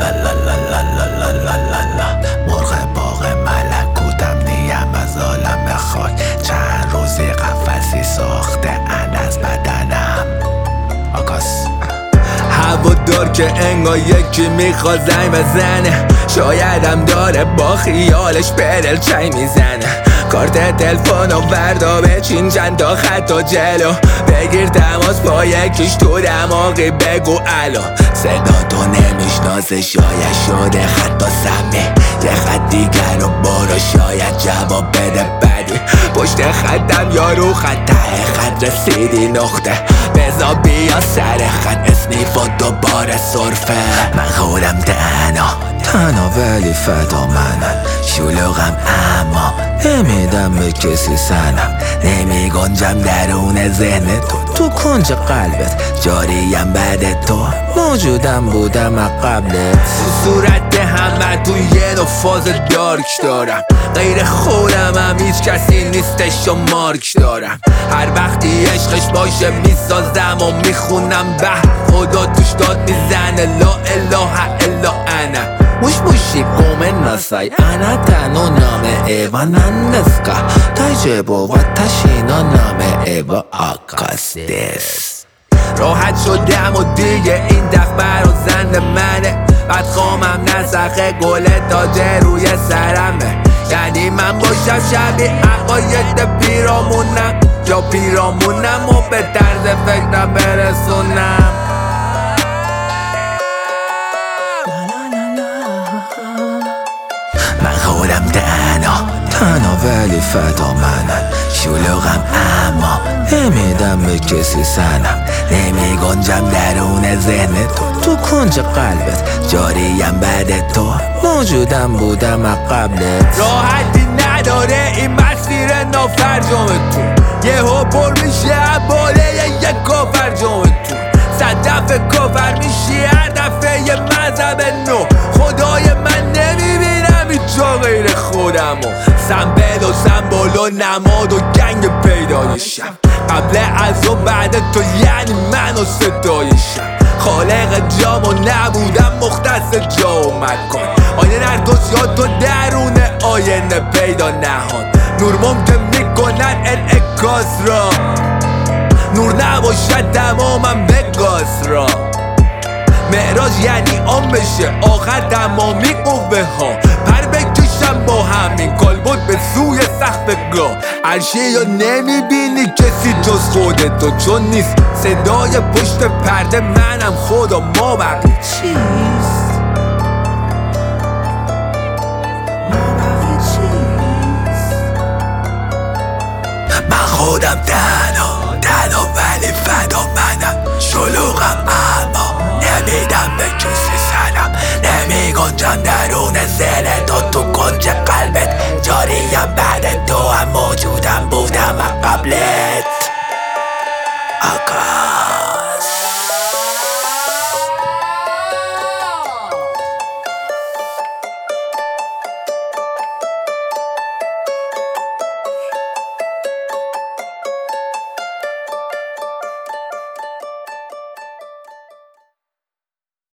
مرغ باغ ملکوتم نیم از عالم خاک. چند روزی قفسی ساخته ان از بدنم. آکاس هوادار که انگار یکی میخواد زنگ بزنه، شایدم داره با خیالش پدل چای میزنه. کارت تلفنو وردا بچین چند تا خط و جلو، بگیر تماس با یکیش تو دماغی بگو الو. صدا تو نمیشناسه شاید شده خط و سمی، یه خط دیگر رو برو شاید جواب بده بدی. پشت خطم یارو خط ته خط رسیدی نقطه، بزا بیا سر خط اسنیف و دوباره صرفه. من خودم تنها ولی فدا منم، شلوغم اما نمیدم به کسی سنم. نمی گنجم درون ذهن تو کنج قلبت، جاریم بعد تو موجودم بودم از قبلت. صورت همه تو یه نوع فاز دارک دارم، غیر خودم هم هیچ کسی نیستش و مارک دارم. هر وقتی عشقش باشه میسازم و میخونم به خدا توش داد میزنه لا اله الا انا. موشی گومن نسای انا تنو نامه ایوا نندسکا تایجبو و تشینا نامه ایوا آکاس دس. راحت شدم و دیگه این دفعه رو زن منه، بعد خامم نسخه گل تاجه روی سرمه. یعنی من باشم شبیه عقاید پیرامونم، یا پیرامونم و به طرز فکرم برسونم. من خودم تنها ولی فدا منم، شلوغم اما نمیدم به کسی سنم. نمی گنجم درون ذهن تو کنج قلبت، جاریم بعد تو موجودم بودم از قبلت. راحتی نداره این مسیر نافرجامتون، یهو پر میشه باله یک کافرجامتون. صد دفعه کافر میشی هر دفعه یه مذهب نو. خدای من نمیبینم هیچ جا غیر خودمو، سمبل و سمبل و نماد و گنگ پیدایشم. قبل از و بعد تو یعنی من و ستایشم. خالق جامو نبودم مختص جا و مکان، آینه نردوز یا تو درون آینه پیدا نهان. نور ممکن میکنن انعکاس را، نور نباشد تمامم به گاز را. معراج یعنی آن بشه آخر تمامی قوه ها، پر بکشم با همین کالبد به سوی سقف گاه. عرشه یا نمیبینی کسی جز خودتو، چون نیست صدای پشت پرده منم خدا ما بقیه چیست. من خودم تنها